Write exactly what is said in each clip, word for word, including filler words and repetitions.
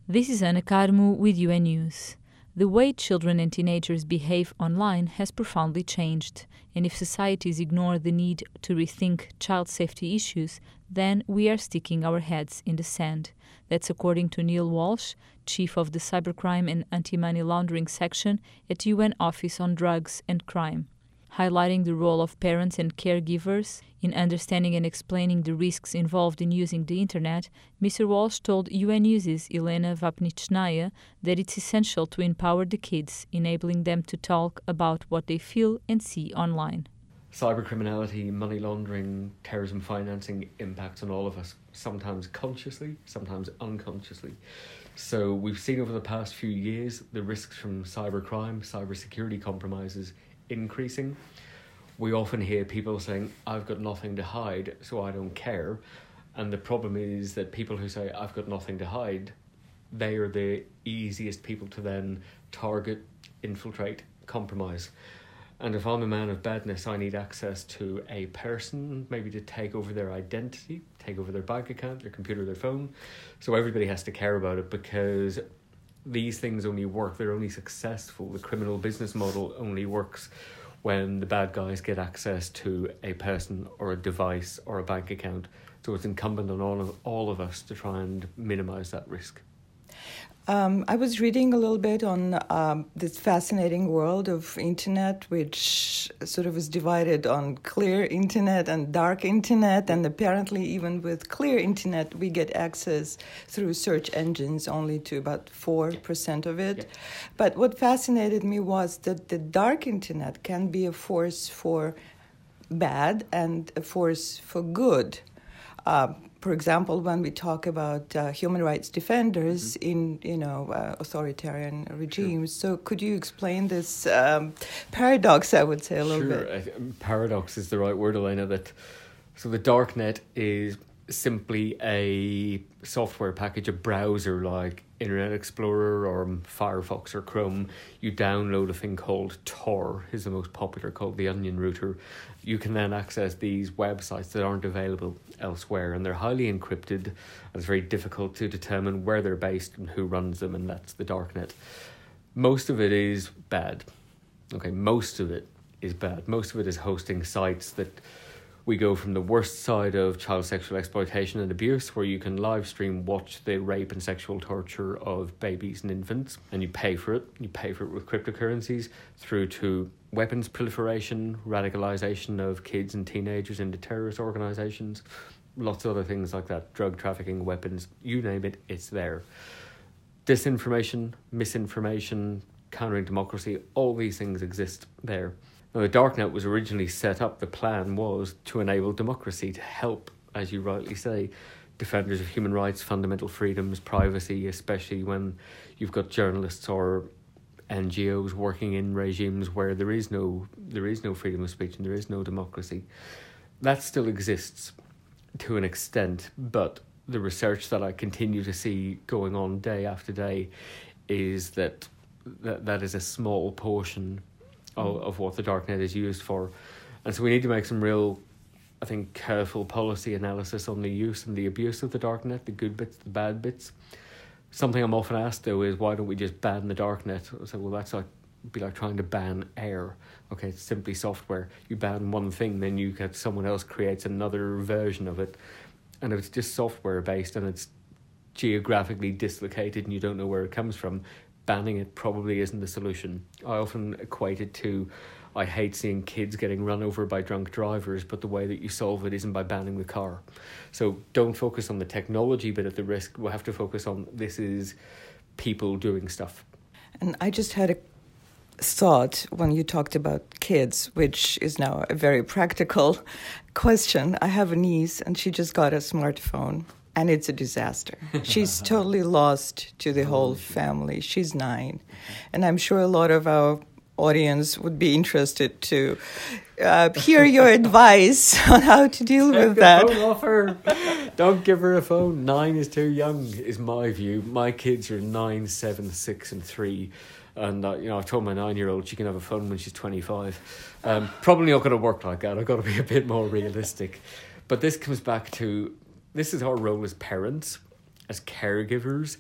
This is Ana Carmo with U N News. The way children and teenagers behave online has profoundly changed, and if societies ignore the need to rethink child safety issues, then we are sticking our heads in the sand. That's according to Neil Walsh, Chief of the Cybercrime and Anti-Money Laundering Section at U N Office on Drugs and Crime. Highlighting the role of parents and caregivers in understanding and explaining the risks involved in using the internet, Mister Walsh told U N News' Elena Vapnichnaya that it's essential to empower the kids, enabling them to talk about what they feel and see online. Cybercriminality, money laundering, terrorism financing impacts on all of us, sometimes consciously, sometimes unconsciously. So we've seen over the past few years the risks from cybercrime, cybersecurity compromises increasing. We often hear people saying, I've got nothing to hide, so I don't care. And the problem is that people who say, I've got nothing to hide, they are the easiest people to then target, infiltrate, compromise. And if I'm a man of badness, I need access to a person, maybe to take over their identity, take over their bank account, their computer, their phone. So everybody has to care about it, because these things only work, they're only successful. The criminal business model only works when the bad guys get access to a person or a device or a bank account. So it's incumbent on all of, all of us to try and minimize that risk. Um, I was reading a little bit on um, this fascinating world of internet, which sort of is divided on clear internet and dark internet. And apparently even with clear internet, we get access through search engines only to about four percent of it. Yeah. But what fascinated me was that the dark internet can be a force for bad and a force for good. Uh, For example, when we talk about uh, human rights defenders mm-hmm. in, you know, uh, authoritarian regimes. Sure. So could you explain this um, paradox, I would say, a little sure. bit? Sure, paradox is the right word, Elena. That, so the darknet is simply a software package, a browser like Internet Explorer or Firefox or Chrome. You download a thing called Tor, is the most popular, called the Onion Router. You can then access these websites that aren't available elsewhere, and they're highly encrypted, and it's very difficult to determine where they're based and who runs them, and that's the darknet. Most of it is bad. Okay, most of it is bad. Most of it is hosting sites that we go from the worst side of child sexual exploitation and abuse, where you can live stream watch the rape and sexual torture of babies and infants, and you pay for it. You pay for it with cryptocurrencies, through to weapons proliferation, radicalization of kids and teenagers into terrorist organizations, lots of other things like that, drug trafficking, weapons, you name it, it's there. Disinformation, misinformation, countering democracy, all these things exist there. Now, the darknet was originally set up, the plan was to enable democracy, to help, as you rightly say, defenders of human rights, fundamental freedoms, privacy, especially when you've got journalists or N G Os working in regimes where there is no there is no freedom of speech and there is no democracy. That still exists to an extent, but the research that I continue to see going on day after day is that that, that is a small portion of, of what the darknet is used for. And so we need to make some real, I think, careful policy analysis on the use and the abuse of the darknet, the good bits, the bad bits. Something I'm often asked, though, is why don't we just ban the darknet? I say, well, that's like be like trying to ban air. Okay, it's simply software. You ban one thing, then you get someone else creates another version of it. And if it's just software based and it's geographically dislocated and you don't know where it comes from, banning it probably isn't the solution. I often equate it to, I hate seeing kids getting run over by drunk drivers, but the way that you solve it isn't by banning the car. So don't focus on the technology bit at the risk. We'll have to focus on this is people doing stuff. And I just had a thought when you talked about kids, which is now a very practical question. I have a niece and she just got a smartphone and it's a disaster. She's totally lost to the whole family. She's nine. And I'm sure a lot of our audience would be interested to uh, hear your advice on how to deal Take with that. Phone off her. Don't give her a phone. Nine is too young, is my view. My kids are nine, seven, six, and three. And uh, you know, I've told my nine-year-old she can have a phone when she's twenty-five. Um, probably not going to work like that. I've got to be a bit more realistic. But this comes back to, this is our role as parents, as caregivers,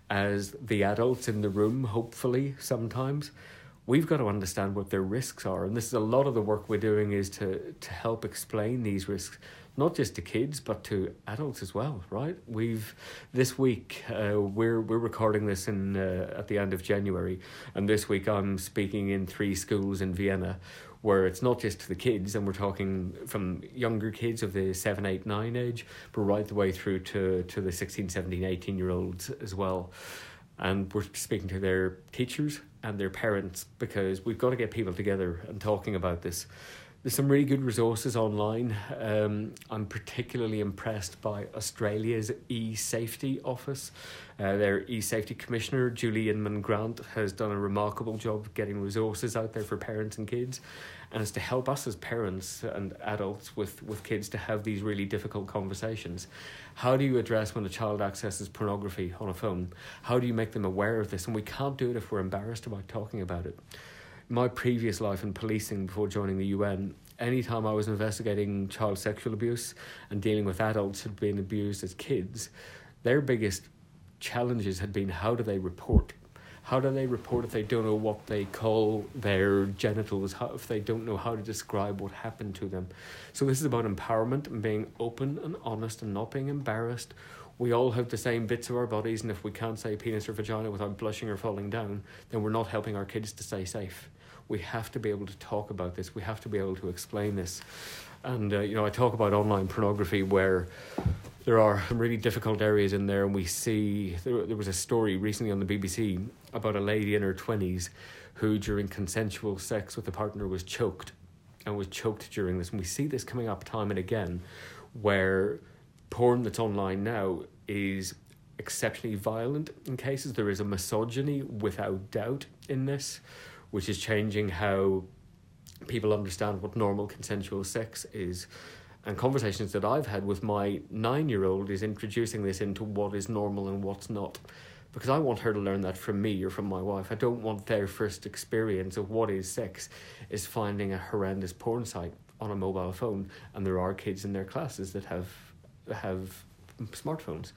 as the adults in the room, hopefully, sometimes, we've got to understand what their risks are. And this is a lot of the work we're doing is to, to help explain these risks, not just to kids, but to adults as well, right? We've, this week, uh, we're we're recording this in uh, at the end of January, and this week I'm speaking in three schools in Vienna, where it's not just to the kids, and we're talking from younger kids of the seven, eight, nine age, but right the way through to, to the sixteen, seventeen, eighteen year olds as well. And we're speaking to their teachers and their parents, because we've got to get people together and talking about this. There's some really good resources online. Um, I'm particularly impressed by Australia's e-safety office. Uh, their e-safety commissioner, Julie Inman Grant, has done a remarkable job getting resources out there for parents and kids. And it's to help us as parents and adults with, with kids to have these really difficult conversations. How do you address when a child accesses pornography on a phone? How do you make them aware of this? And we can't do it if we're embarrassed about talking about it. My previous life in policing before joining the U N, anytime I was investigating child sexual abuse and dealing with adults who'd been abused as kids, their biggest challenges had been, how do they report? How do they report if they don't know what they call their genitals, how, if they don't know how to describe what happened to them? So this is about empowerment and being open and honest and not being embarrassed. We all have the same bits of our bodies, and if we can't say penis or vagina without blushing or falling down, then we're not helping our kids to stay safe. We have to be able to talk about this. We have to be able to explain this. And, uh, you know, I talk about online pornography where there are some really difficult areas in there, and we see, there, there was a story recently on the B B C about a lady in her twenties who, during consensual sex with a partner, was choked and was choked during this. And we see this coming up time and again, where porn that's online now is exceptionally violent in cases. There is a misogyny without doubt in this, which is changing how people understand what normal consensual sex is. And conversations that I've had with my nine-year-old is introducing this into what is normal and what's not. Because I want her to learn that from me or from my wife. I don't want their first experience of what is sex is finding a horrendous porn site on a mobile phone. And there are kids in their classes that have have smartphones.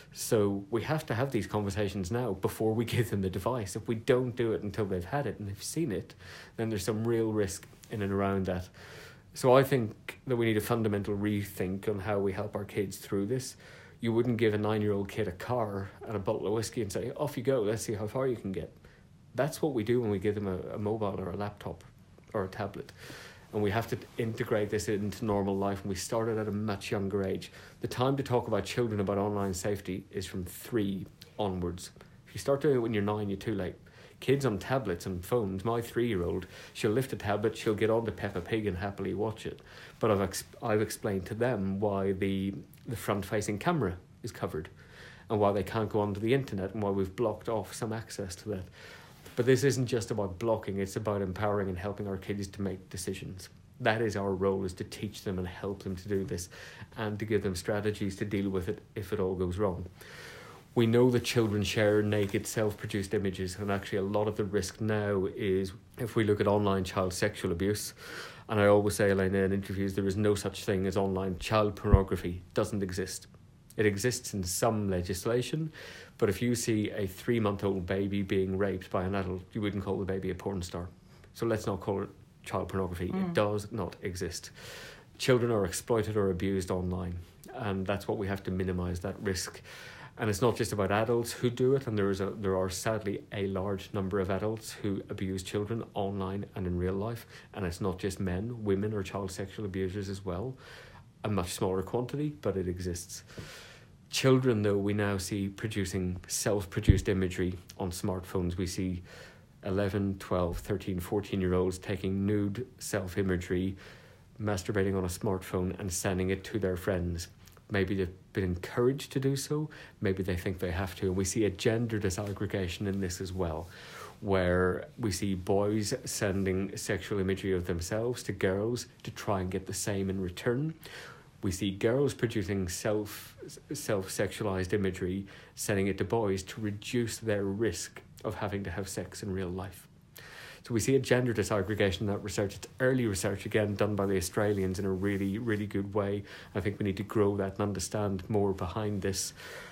So we have to have these conversations now before we give them the device. If we don't do it until they've had it and they've seen it, then there's some real risk in and around that. So I think that we need a fundamental rethink on how we help our kids through this. You wouldn't give a nine-year-old kid a car and a bottle of whiskey and say, off you go, let's see how far you can get. That's what we do when we give them a, a mobile or a laptop or a tablet. And we have to integrate this into normal life, and we start it at a much younger age. The time to talk about children about online safety is from three onwards. If you start doing it when you're nine, you're too late. Kids on tablets and phones, my three-year-old, she'll lift a tablet, she'll get on to Peppa Pig and happily watch it. But I've ex- I've explained to them why the, the front-facing camera is covered and why they can't go onto the internet and why we've blocked off some access to that. But this isn't just about blocking, it's about empowering and helping our kids to make decisions. That is our role, is to teach them and help them to do this and to give them strategies to deal with it if it all goes wrong. We know that children share naked, self-produced images, and actually a lot of the risk now is, if we look at online child sexual abuse, and I always say, Elena, in interviews, there is no such thing as online child pornography. It doesn't exist. It exists in some legislation, but if you see a three-month-old baby being raped by an adult, you wouldn't call the baby a porn star. So let's not call it child pornography. Mm. It does not exist. Children are exploited or abused online, and that's what we have to minimise, that risk. And it's not just about adults who do it, and there is a there are sadly a large number of adults who abuse children online and in real life, and it's not just men, women or child sexual abusers as well. A much smaller quantity, but it exists. Children, though, we now see producing self-produced imagery on smartphones. We see eleven, twelve, thirteen, fourteen-year-olds taking nude self-imagery, masturbating on a smartphone and sending it to their friends. Maybe they've been encouraged to do so, maybe they think they have to. And we see a gender disaggregation in this as well, where we see boys sending sexual imagery of themselves to girls to try and get the same in return. We see girls producing self, self-sexualized imagery, sending it to boys to reduce their risk of having to have sex in real life. So we see a gender disaggregation in that research. It's early research, again, done by the Australians in a really, really good way. I think we need to grow that and understand more behind this.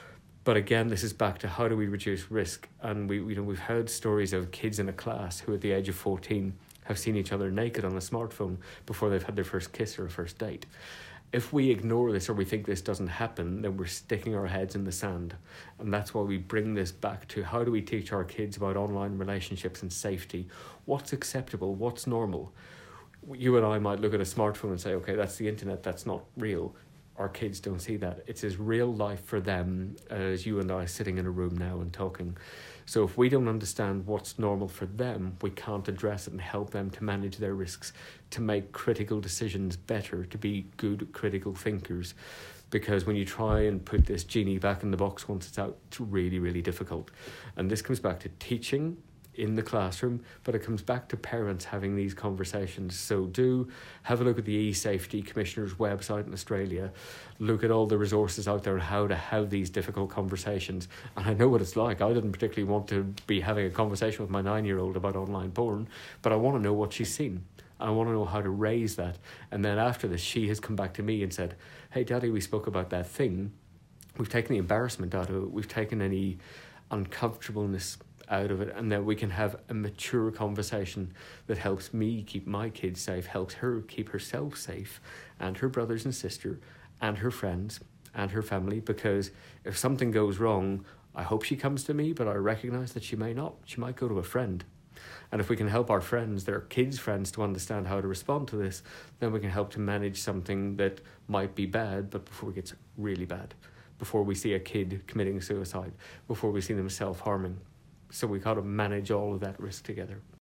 But again, this is back to how do we reduce risk? And we, you know, we've heard stories of kids in a class who at the age of fourteen have seen each other naked on a smartphone before they've had their first kiss or a first date. If we ignore this or we think this doesn't happen, then we're sticking our heads in the sand. And that's why we bring this back to how do we teach our kids about online relationships and safety? What's acceptable? What's normal? You and I might look at a smartphone and say, okay, that's the internet, that's not real. Our kids don't see that. It's as real life for them as you and I sitting in a room now and talking. So if we don't understand what's normal for them, we can't address it and help them to manage their risks, to make critical decisions better, to be good critical thinkers. Because when you try and put this genie back in the box once it's out, it's really, really difficult. And this comes back to teaching in the classroom, but it comes back to parents having these conversations. So do have a look at the E-Safety Commissioner's website in Australia, look at all the resources out there on how to have these difficult conversations. And I know what it's like. I didn't particularly want to be having a conversation with my nine-year-old about online porn, but I want to know what she's seen. I want to know how to raise that. And then after this, she has come back to me and said, hey, Daddy, we spoke about that thing. We've taken the embarrassment out of it. We've taken any uncomfortableness out of it, and that we can have a mature conversation that helps me keep my kids safe, helps her keep herself safe, and her brothers and sister, and her friends, and her family. Because if something goes wrong, I hope she comes to me, but I recognise that she may not. She might go to a friend. And if we can help our friends, their kids' friends, to understand how to respond to this, then we can help to manage something that might be bad, but before it gets really bad, before we see a kid committing suicide, before we see them self-harming. So we got to manage all of that risk together.